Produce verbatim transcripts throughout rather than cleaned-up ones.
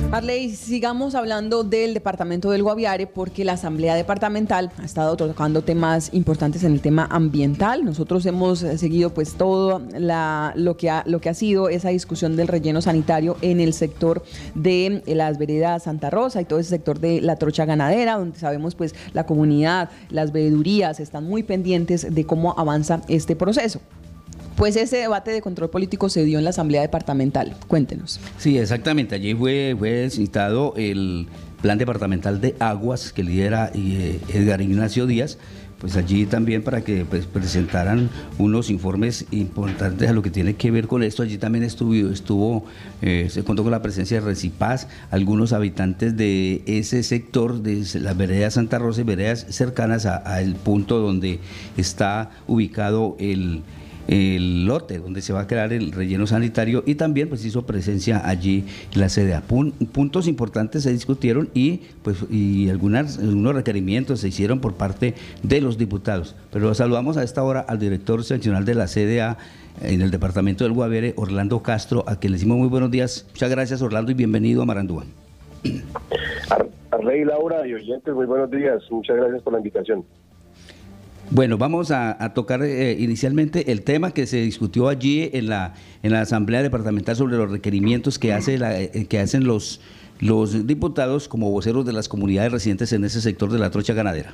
Arley, sigamos hablando del departamento del Guaviare porque la Asamblea Departamental ha estado tocando temas importantes en el tema ambiental. Nosotros hemos seguido pues todo la, lo, que ha, lo que ha sido esa discusión del relleno sanitario en el sector de las veredas Santa Rosa y todo ese sector de la trocha ganadera, donde sabemos pues la comunidad, las veedurías están muy pendientes de cómo avanza este proceso. Pues ese debate de control político se dio en la Asamblea Departamental. Cuéntenos. Sí, exactamente. Allí fue, fue citado el Plan Departamental de Aguas que lidera eh, Edgar Ignacio Díaz. Pues allí también para que pues, presentaran unos informes importantes a lo que tiene que ver con esto. Allí también estuvo, estuvo eh, se contó con la presencia de Recipaz, algunos habitantes de ese sector, de las veredas Santa Rosa y veredas cercanas al punto donde está ubicado el el lote donde se va a crear el relleno sanitario, y también pues hizo presencia allí la C D A. Pun puntos importantes se discutieron y pues y algunas, algunos requerimientos se hicieron por parte de los diputados. Pero saludamos a esta hora al director seccional de la C D A en el departamento del Guaviare, Orlando Castro, a quien le decimos muy buenos días. Muchas gracias, Orlando, y bienvenido a Marandúa. Arley, Laura y oyentes, muy buenos días. Muchas gracias por la invitación. Bueno, vamos a, a tocar eh, inicialmente el tema que se discutió allí en la en la Asamblea Departamental sobre los requerimientos que hace la, eh, que hacen los los diputados como voceros de las comunidades residentes en ese sector de la trocha ganadera.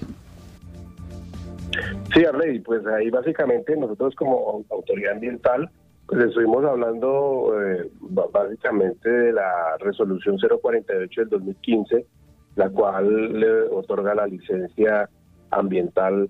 Sí, Arley, pues ahí básicamente nosotros como autoridad ambiental pues estuvimos hablando eh, básicamente de la resolución cero cuarenta y ocho del dos mil quince, la cual le otorga la licencia ambiental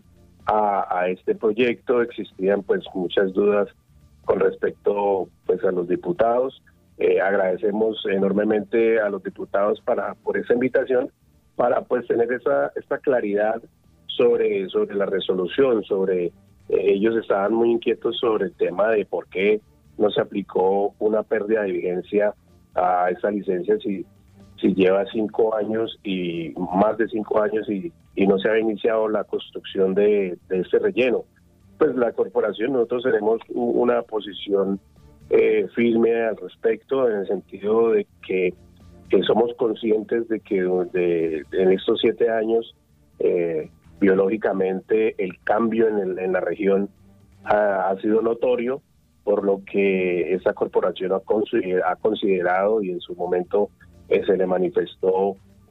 A, a este proyecto. Existían pues muchas dudas con respecto pues a los diputados. Eh, agradecemos enormemente a los diputados para por esa invitación, para pues tener esa esta claridad sobre sobre la resolución, sobre eh, ellos estaban muy inquietos sobre el tema de por qué no se aplicó una pérdida de vigencia a esa licencia si si lleva cinco años y más de cinco años y, y no se ha iniciado la construcción de, de este relleno. Pues la corporación, nosotros tenemos una posición eh, firme al respecto, en el sentido de que, que somos conscientes de que de, de, en estos siete años eh, biológicamente el cambio en, el, en la región ha, ha sido notorio, por lo que esta corporación ha, consider, ha considerado y en su momento Eh, se le manifestó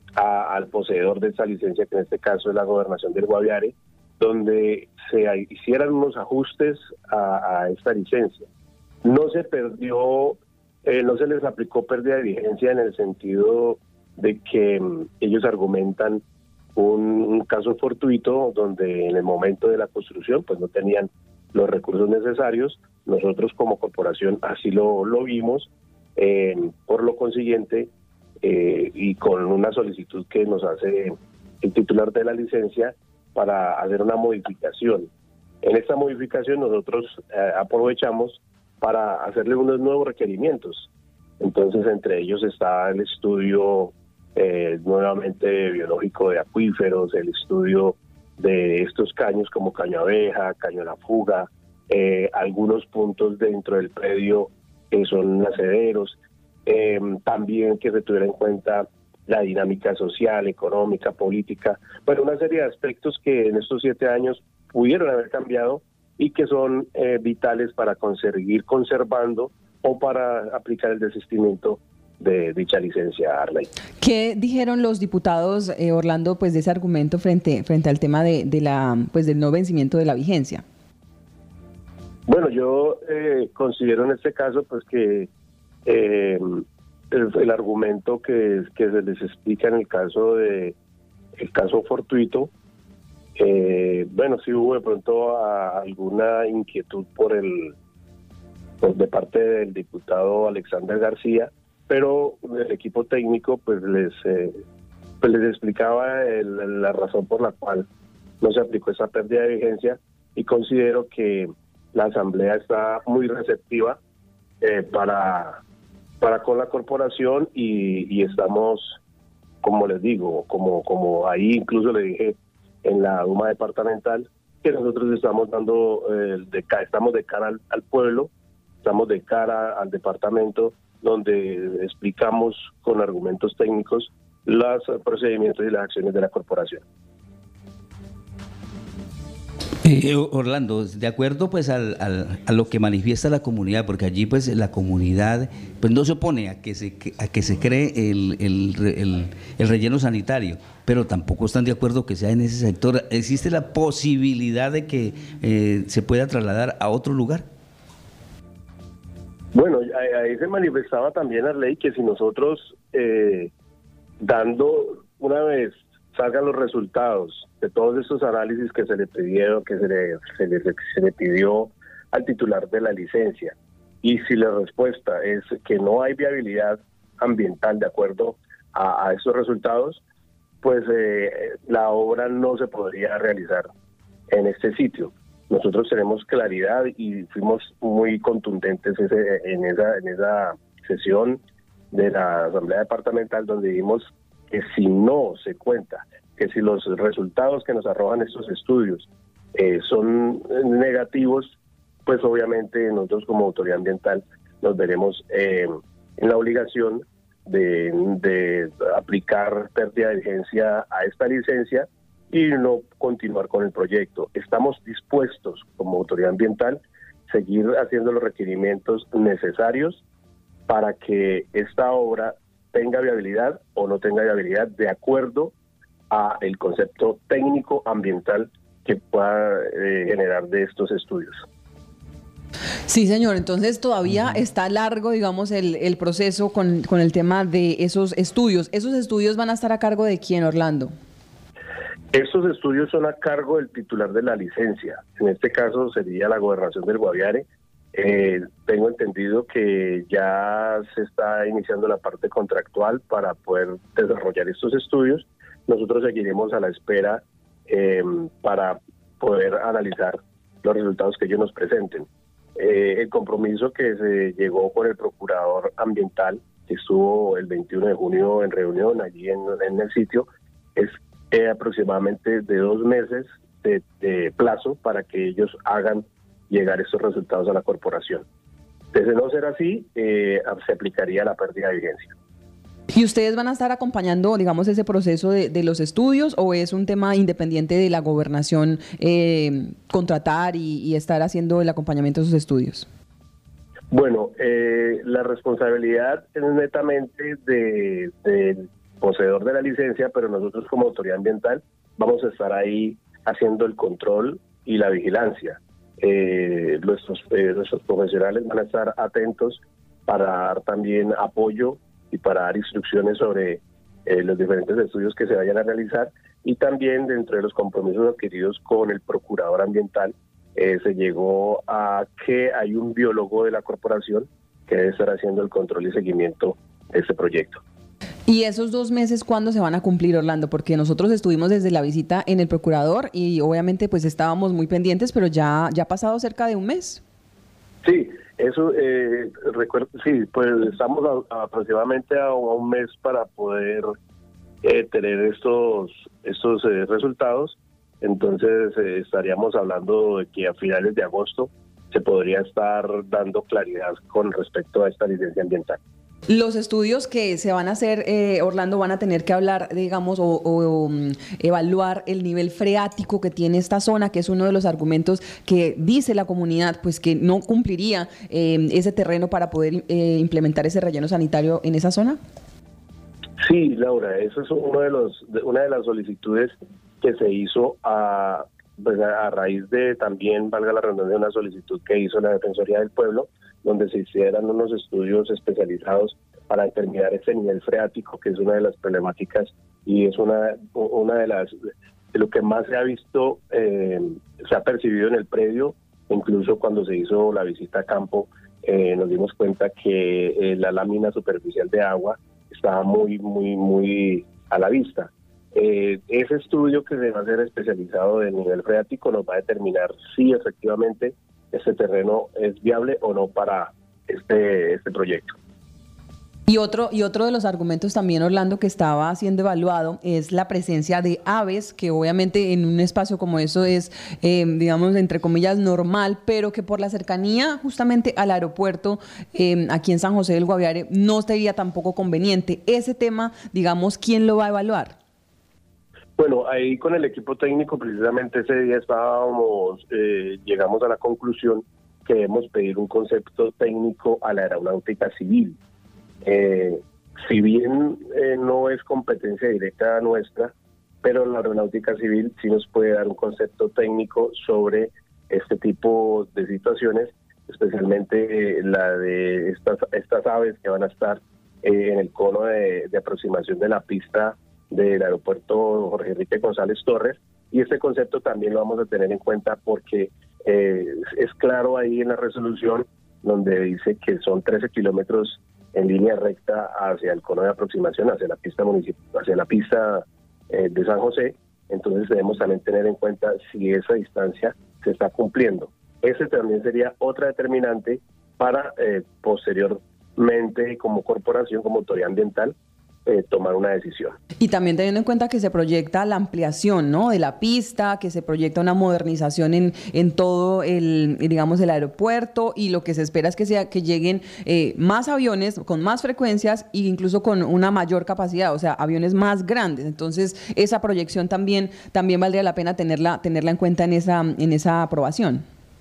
a, al poseedor de esta licencia, que en este caso es la Gobernación del Guaviare, donde se hicieran unos ajustes a, a esta licencia. No se perdió, eh, no se les aplicó pérdida de vigencia en el sentido de que um, ellos argumentan un, un caso fortuito donde en el momento de la construcción pues no tenían los recursos necesarios. Nosotros como corporación así lo, lo vimos, eh, por lo consiguiente, Eh, y con una solicitud que nos hace el titular de la licencia para hacer una modificación. En esta modificación nosotros eh, aprovechamos para hacerle unos nuevos requerimientos. Entonces, entre ellos está el estudio eh, nuevamente biológico de acuíferos, el estudio de estos caños como caño abeja, caño la fuga, eh, algunos puntos dentro del predio que son nacederos. Eh, también que se tuviera en cuenta la dinámica social, económica, política, bueno, una serie de aspectos que en estos siete años pudieron haber cambiado y que son eh, vitales para conseguir conservando o para aplicar el desistimiento de dicha licencia, Arley. ¿Qué dijeron los diputados, eh, Orlando, pues de ese argumento frente frente al tema de, de la pues del no vencimiento de la vigencia? Bueno, yo eh, considero en este caso pues que Eh, el, el argumento que, que se les explica en el caso de el caso fortuito, eh, bueno, sí hubo de pronto a, alguna inquietud por el por de parte del diputado Alexander García, pero el equipo técnico pues les eh, pues les explicaba el, la razón por la cual no se aplicó esa pérdida de vigencia, y considero que la asamblea está muy receptiva eh, para para con la corporación y, y estamos, como les digo, como como ahí incluso le dije en la Duma departamental, que nosotros estamos dando, eh, de, estamos de cara al, al pueblo, estamos de cara al departamento donde explicamos con argumentos técnicos los procedimientos y las acciones de la corporación. Eh, Orlando, de acuerdo pues al, al, a lo que manifiesta la comunidad, porque allí pues la comunidad pues no se opone a que se a que se cree el, el, el, el relleno sanitario, pero tampoco están de acuerdo que sea en ese sector. ¿Existe la posibilidad de que eh, se pueda trasladar a otro lugar? Bueno, ahí se manifestaba también la ley que si nosotros eh, dando una vez salgan los resultados de todos estos análisis que se le pidieron, que se le, se le, se le pidió al titular de la licencia, y si la respuesta es que no hay viabilidad ambiental de acuerdo a, a esos resultados, pues eh, la obra no se podría realizar en este sitio. Nosotros tenemos claridad y fuimos muy contundentes ese, en, esa, en esa sesión de la Asamblea Departamental, donde vimos que si no se cuenta, que si los resultados que nos arrojan estos estudios eh, son negativos, pues obviamente nosotros como autoridad ambiental nos veremos eh, en la obligación de, de aplicar pérdida de vigencia a esta licencia y no continuar con el proyecto. Estamos dispuestos como autoridad ambiental seguir haciendo los requerimientos necesarios para que esta obra tenga viabilidad o no tenga viabilidad de acuerdo a el concepto técnico ambiental que pueda eh, generar de estos estudios. Sí, señor. Entonces todavía uh-huh. está largo, digamos, el, el proceso con, con el tema de esos estudios. ¿Esos estudios van a estar a cargo de quién, Orlando? Estos estudios son a cargo del titular de la licencia. En este caso sería la Gobernación del Guaviare. Eh, tengo entendido que ya se está iniciando la parte contractual para poder desarrollar estos estudios. Nosotros seguiremos a la espera eh, para poder analizar los resultados que ellos nos presenten. Eh, el compromiso que se llegó con el procurador ambiental, que estuvo el veintiuno de junio en reunión allí en, en el sitio, es eh, aproximadamente de dos meses de, de plazo para que ellos hagan llegar estos resultados a la corporación. De no ser así, eh, se aplicaría la pérdida de vigencia. ¿Y ustedes van a estar acompañando, digamos, ese proceso de, de los estudios, o es un tema independiente de la gobernación eh, contratar y, y estar haciendo el acompañamiento de esos estudios? Bueno, eh, la responsabilidad es netamente de, del poseedor de la licencia, pero nosotros como autoridad ambiental vamos a estar ahí haciendo el control y la vigilancia. Eh, nuestros, eh, nuestros profesionales van a estar atentos para dar también apoyo y para dar instrucciones sobre eh, los diferentes estudios que se vayan a realizar, y también dentro de los compromisos adquiridos con el procurador ambiental eh, se llegó a que hay un biólogo de la corporación que debe estar haciendo el control y seguimiento de este proyecto. ¿Y esos dos meses cuándo se van a cumplir, Orlando? Porque nosotros estuvimos desde la visita en el procurador y obviamente pues estábamos muy pendientes, pero ya, ya ha pasado cerca de un mes. Sí, eso, eh, recuerdo, sí, pues estamos a, a aproximadamente a, a un mes para poder eh, tener estos, estos eh, resultados. Entonces eh, estaríamos hablando de que a finales de agosto se podría estar dando claridad con respecto a esta licencia ambiental. Los estudios que se van a hacer, eh, Orlando, van a tener que hablar, digamos, o, o um, evaluar el nivel freático que tiene esta zona, que es uno de los argumentos que dice la comunidad, pues que no cumpliría eh, ese terreno para poder eh, implementar ese relleno sanitario en esa zona. Sí, Laura, eso es uno de los, de, una de las solicitudes que se hizo a, pues a, a raíz de también, valga la redundancia, una solicitud que hizo la Defensoría del Pueblo, donde se hicieran unos estudios especializados para determinar ese nivel freático, que es una de las problemáticas y es una, una de las de lo que más se ha visto, eh, se ha percibido en el predio. Incluso cuando se hizo la visita a campo, eh, nos dimos cuenta que eh, la lámina superficial de agua estaba muy, muy, muy a la vista. Eh, ese estudio que se va a hacer especializado del nivel freático nos va a determinar si efectivamente este terreno es viable o no para este, este proyecto. Y otro, y otro de los argumentos también, Orlando, que estaba siendo evaluado es la presencia de aves, que obviamente en un espacio como eso es, eh, digamos, entre comillas, normal, pero que por la cercanía justamente al aeropuerto eh, aquí en San José del Guaviare no sería tampoco conveniente. Ese tema, digamos, ¿quién lo va a evaluar? Bueno, ahí con el equipo técnico, precisamente ese día estábamos, eh, llegamos a la conclusión que debemos pedir un concepto técnico a la aeronáutica civil. Eh, si bien eh, no es competencia directa nuestra, pero la aeronáutica civil sí nos puede dar un concepto técnico sobre este tipo de situaciones, especialmente eh, la de estas, estas aves que van a estar eh, en el cono de, de aproximación de la pista del aeropuerto Jorge Enrique González Torres, y este concepto también lo vamos a tener en cuenta porque eh, es claro ahí en la resolución donde dice que son trece kilómetros en línea recta hacia el cono de aproximación, hacia la pista municipal, hacia la pista eh, de San José. Entonces debemos también tener en cuenta si esa distancia se está cumpliendo. Ese también sería otra determinante para eh, posteriormente, como corporación, como autoridad ambiental, Eh, tomar una decisión. Y también teniendo en cuenta que se proyecta la ampliación, ¿no?, de la pista, que se proyecta una modernización en, en todo el, digamos, el aeropuerto, y lo que se espera es que sea que lleguen eh, más aviones con más frecuencias e incluso con una mayor capacidad, o sea, aviones más grandes. Entonces, esa proyección también también valdría la pena tenerla tenerla en cuenta en esa en esa aprobación.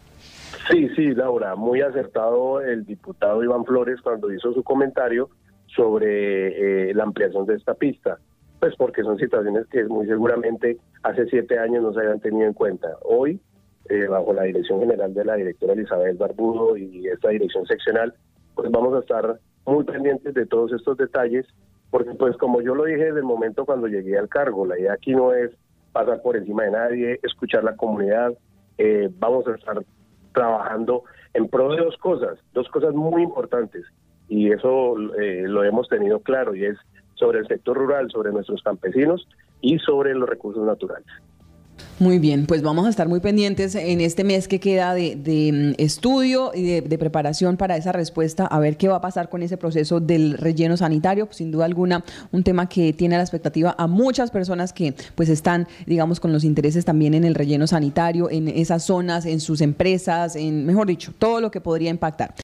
Sí, sí, Laura, muy acertado el diputado Iván Flores cuando hizo su comentario sobre eh, la ampliación de esta pista, pues porque son situaciones que muy seguramente hace siete años no se habían tenido en cuenta. Hoy, eh, bajo la dirección general de la directora Elizabeth Barbudo y esta dirección seccional, pues vamos a estar muy pendientes de todos estos detalles, porque pues como yo lo dije desde el momento cuando llegué al cargo, la idea aquí no es pasar por encima de nadie, escuchar la comunidad, eh, vamos a estar trabajando en pro de dos cosas, dos cosas muy importantes. Y eso eh, lo hemos tenido claro, y es sobre el sector rural, sobre nuestros campesinos y sobre los recursos naturales. Muy bien, pues vamos a estar muy pendientes en este mes que queda de, de estudio y de, de preparación para esa respuesta, a ver qué va a pasar con ese proceso del relleno sanitario. Pues sin duda alguna, un tema que tiene a la expectativa a muchas personas que pues están, digamos, con los intereses también en el relleno sanitario, en esas zonas, en sus empresas, en, mejor dicho, todo lo que podría impactar.